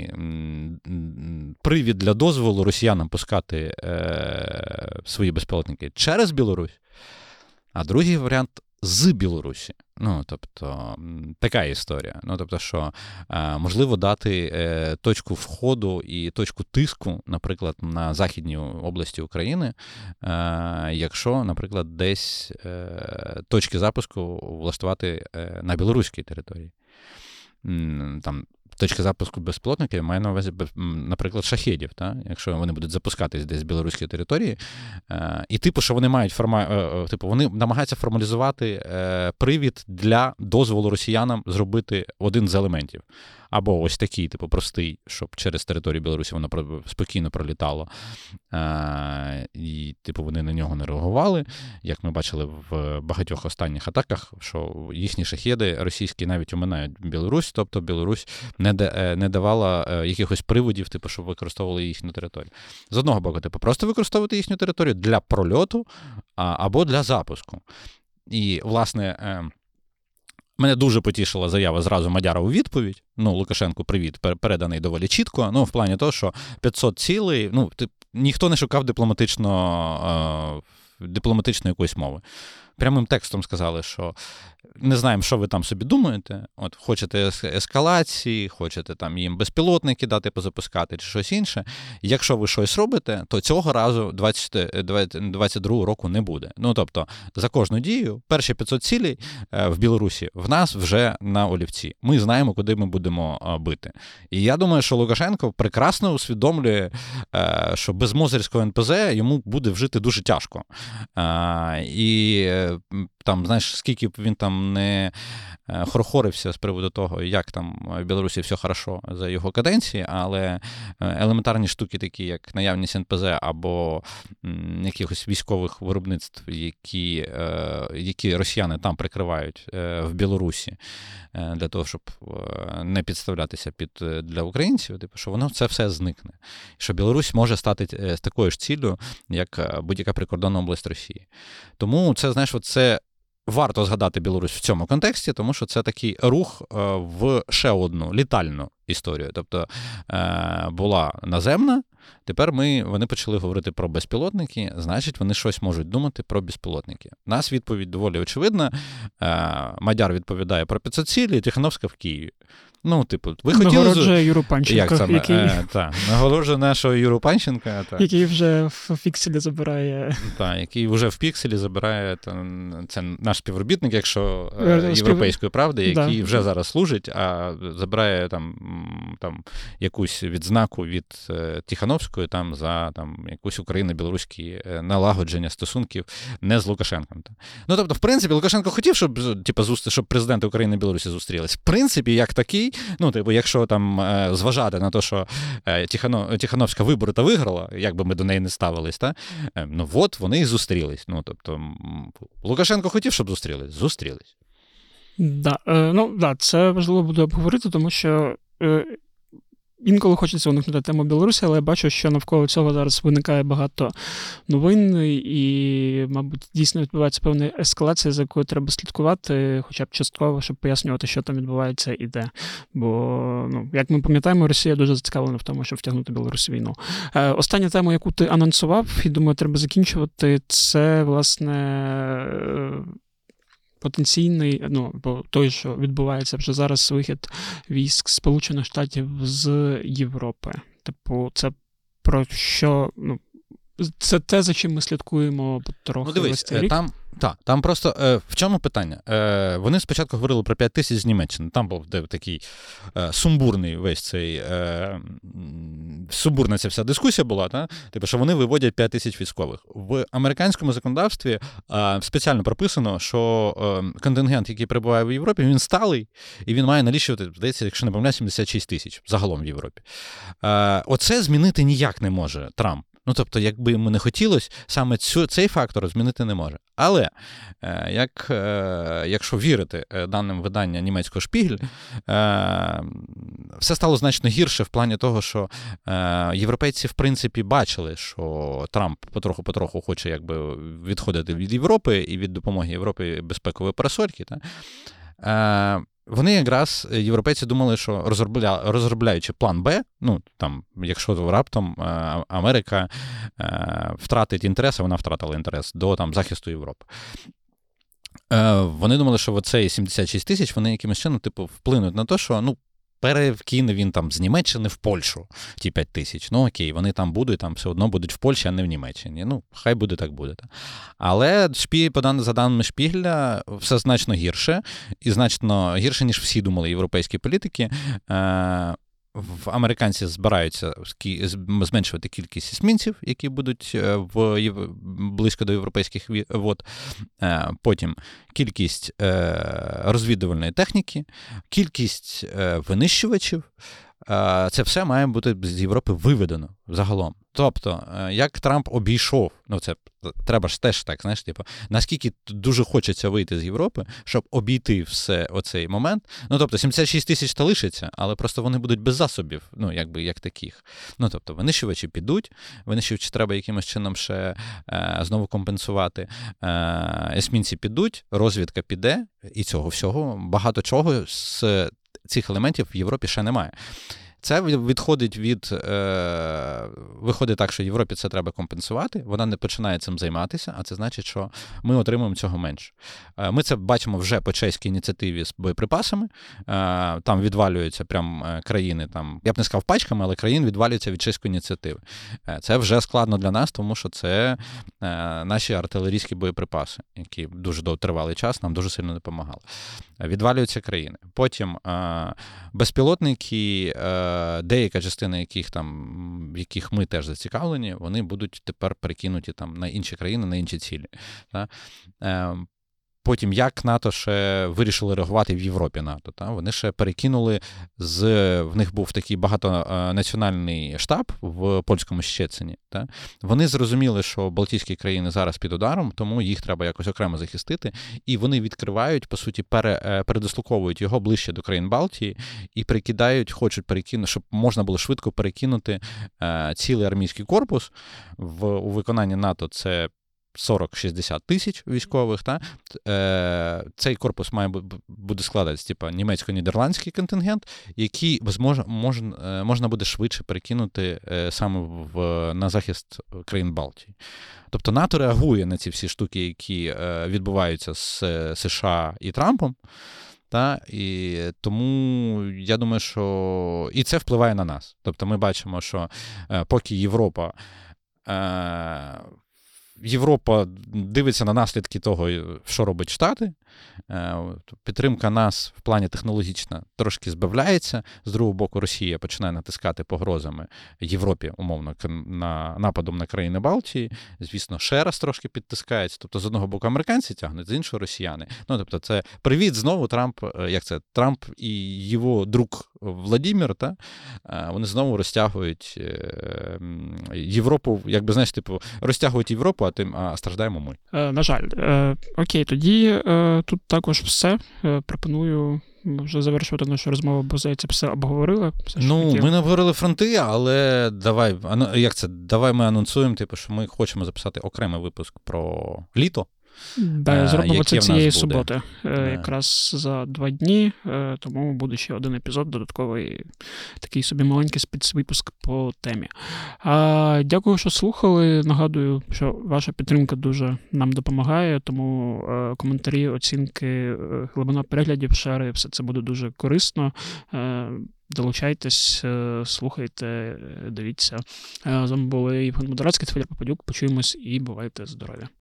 м, привід для дозволу росіянам пускати е, свої безпілотники через Білорусь, а другий варіант – з Білорусі. Ну, тобто, така історія. Ну, тобто, що е, можливо дати е, точку входу і точку тиску, наприклад, на західній області України, е, якщо, наприклад, десь е, точки запуску влаштувати е, на білоруській території. Там точки запуску безпілотників має на увазі, наприклад, шахедів, та? Якщо вони будуть запускатись десь з білоруської території, е, і типу, що вони мають форма... е, типу, вони намагаються формалізувати е, привід для дозволу росіянам зробити один з елементів. Або ось такий, типу, простий, щоб через територію Білорусі воно спокійно пролітало. Е, і, типу, вони на нього не реагували. Як ми бачили в багатьох останніх атаках, що їхні шахеди російські навіть оминають Білорусь, тобто Білорусь не, де, не давала якихось приводів, типу, щоб використовували їхню територію. З одного боку, типу, просто використовувати їхню територію для прольоту а, або для запуску. І, власне, е, мене дуже потішила заява зразу Мадяра у відповідь. Ну, Лукашенку привіт, переданий доволі чітко. Ну, в плані того, що п'ятсот цілей, ну, тип, ніхто не шукав дипломатично, е, дипломатичної якоїсь мови. Прямим текстом сказали, що не знаємо, що ви там собі думаєте. От, хочете ескалації, хочете там їм безпілотники дати позапускати чи щось інше. Якщо ви щось робите, то цього разу двадцять другого року не буде. Ну, тобто, за кожну дію перші п'ятсот цілей в Білорусі в нас вже на олівці. Ми знаємо, куди ми будемо бити. І я думаю, що Лукашенко прекрасно усвідомлює, що без мозерського ен пе зет йому буде вжити дуже тяжко. І там, знаєш, скільки б він там не хорохорився з приводу того, як там в Білорусі все хорошо за його каденції, але елементарні штуки такі, як наявність ен пе зет або м, якихось військових виробництв, які, е, які росіяни там прикривають е, в Білорусі е, для того, щоб е, не підставлятися під, для українців, типу, що воно це все зникне. Що Білорусь може стати е, такою ж ціллю, як будь-яка прикордонна область Росії. Тому це, знаєш, це варто згадати Білорусь в цьому контексті, тому що це такий рух в ще одну літальну історію. Тобто була наземна, тепер ми, вони почали говорити про безпілотники, значить вони щось можуть думати про безпілотники. У нас відповідь доволі очевидна. Мадяр відповідає про п'ятсот цілей, Тихановська в Києві. Ну, типу, ви хотіли... Нагороджує Юру Панченка, Як який... Е, та, нагороджує нашого Юру Панченка. Та. Який вже в пікселі забирає... Так, який вже в пікселі забирає, та, це наш співробітник, якщо Спів... Європейської правди, який да. вже зараз служить, а забирає там, там якусь відзнаку від Тихановської там, за там, якусь україно-білоруські налагодження стосунків не з Лукашенком. Та. Ну, тобто, в принципі, Лукашенко хотів, щоб, типу, щоб президенти України і Білорусі зустрілись. В принципі, як такий, ну, типу, якщо там зважати на те, що Тихано, Тихановська вибори та виграла, як би ми до неї не ставились, та, ну, от вони і зустрілись. Ну, тобто, Лукашенко хотів, щоб зустрілись? Зустрілись. Да, е, ну, да, це важливо буде обговорити, тому що е, інколи хочеться уникнути тему Білорусі, але я бачу, що навколо цього зараз виникає багато новин і, мабуть, дійсно відбувається певна ескалація, за якою треба слідкувати, хоча б частково, щоб пояснювати, що там відбувається і де. Бо, ну, як ми пам'ятаємо, Росія дуже зацікавлена в тому, щоб втягнути Білорусь в війну. Е, остання тема, яку ти анонсував, і, думаю, треба закінчувати, це, власне, потенційний, ну, бо той, що відбувається вже зараз, вихід військ Сполучених Штатів з Європи. Типу, це про що, ну, це те, за чим ми слідкуємо трохи. Ну, дивись, там, та, там просто, е, в чому питання? Е, вони спочатку говорили про п'ять тисяч з Німеччини. Там був де, такий е, сумбурний весь цей, е, сумбурна ця вся дискусія була, та? Типу, що вони виводять п'ять тисяч військових. В американському законодавстві е, спеціально прописано, що е, контингент, який перебуває в Європі, він сталий, і він має налічувати, здається, якщо не помиляюсь, сімдесят шість тисяч загалом в Європі. Е, оце змінити ніяк не може Трамп. Ну, тобто, якби йому не хотілося, саме цю, цей фактор змінити не може. Але, е, як, е, якщо вірити даним видання німецького «Шпігель», е, все стало значно гірше в плані того, що е, європейці, в принципі, бачили, що Трамп потроху-потроху хоче якби відходити від Європи і від допомоги Європі безпекової парасольки. Та? Е, Вони якраз, європейці, думали, що розробля... розробляючи план Б, ну, там, якщо раптом е, Америка е, втратить інтерес, а вона втратила інтерес до там, захисту Європи. Е, вони думали, що оцей сімдесят шість тисяч, вони якимось чином, типу, вплинуть на те, що, ну, перекине він там з Німеччини в Польщу, ті п'ять тисяч. Ну окей, вони там будуть, там все одно будуть в Польщі, а не в Німеччині. Ну, хай буде так буде. Але шпі, за даними Шпігеля, все значно гірше, і значно гірше, ніж всі думали європейські політики. В американці збираються зменшувати кількість есмінців, які будуть в, близько до європейських вод. Потім кількість розвідувальної техніки, кількість винищувачів. Це все має бути з Європи виведено загалом. Тобто, як Трамп обійшов, ну це треба ж теж так, знаєш, типу, наскільки дуже хочеться вийти з Європи, щоб обійти все оцей момент. Ну, тобто, сімдесят шість тисяч та лишиться, але просто вони будуть без засобів, ну, якби, як таких. Ну, тобто, винищувачі підуть, винищувачі треба якимось чином ще е, знову компенсувати, е, есмінці підуть, розвідка піде, і цього всього, багато чого з цих елементів в Європі ще немає. Це відходить від, е, виходить так, що Європі це треба компенсувати, вона не починає цим займатися, а це значить, що ми отримуємо цього менше. Е, ми це бачимо вже по чеській ініціативі з боєприпасами, е, там відвалюються прям країни, там, я б не сказав пачками, але країн відвалюються від чеської ініціативи. Е, це вже складно для нас, тому що це е, наші артилерійські боєприпаси, які дуже довготривалий час нам дуже сильно допомагали. Е, відвалюються країни. Потім е, безпілотники, е, деяка частина яких там, в яких ми теж зацікавлені, вони будуть тепер перекинуті там на інші країни, на інші цілі. Та? Потім, як НАТО ще вирішили реагувати в Європі НАТО. Та? Вони ще перекинули, з, в них був такий багатонаціональний штаб в польському Щецині. Та? Вони зрозуміли, що Балтійські країни зараз під ударом, тому їх треба якось окремо захистити. І вони відкривають, по суті, пере, передислоковують його ближче до країн Балтії і перекидають, хочуть перекинути, щоб можна було швидко перекинути е, цілий армійський корпус. В, у виконанні НАТО це сорок-шістдесят тисяч військових. Та? Е, цей корпус має буде складатися, типу, німецько-нідерландський контингент, який змож, мож, можна буде швидше перекинути е, саме в, на захист країн Балтії. Тобто НАТО реагує на ці всі штуки, які е, відбуваються з США і Трампом. Та, і тому я думаю, що і це впливає на нас. Тобто ми бачимо, що е, поки Європа е, Європа дивиться на наслідки того, що робить Штати. Підтримка нас в плані технологічна трошки збавляється. З другого боку, Росія починає натискати погрозами Європі, умовно, на нападом на країни Балтії. Звісно, ще раз трошки підтискається. Тобто, з одного боку американці тягнуть, з іншого росіяни. Ну, тобто, це привіт знову Трамп, як це, Трамп і його друг Владимир, та, вони знову розтягують Європу, якби, знаєш, типу, розтягують Європу, а тим а страждаємо ми. Е, на жаль. Е, окей, тоді е, тут також все. Е, пропоную вже завершувати нашу розмову, бо, здається, все обговорили. Все, ну, хотів. Ми не обговорили фронти, але давай, як це, давай ми анонсуємо, типу, що ми хочемо записати окремий випуск про літо. Да, зробимо це цієї буде. суботи, Да. якраз за два дні, тому буде ще один епізод, додатковий такий собі маленький спецвипуск по темі. А, дякую, що слухали. Нагадую, що ваша підтримка дуже нам допомагає, тому коментарі, оцінки, глибина переглядів, шери, все це буде дуже корисно. Долучайтесь, слухайте, дивіться. З вами були Євген Мудрацький, Федір Попадюк. Почуємось і бувайте здорові.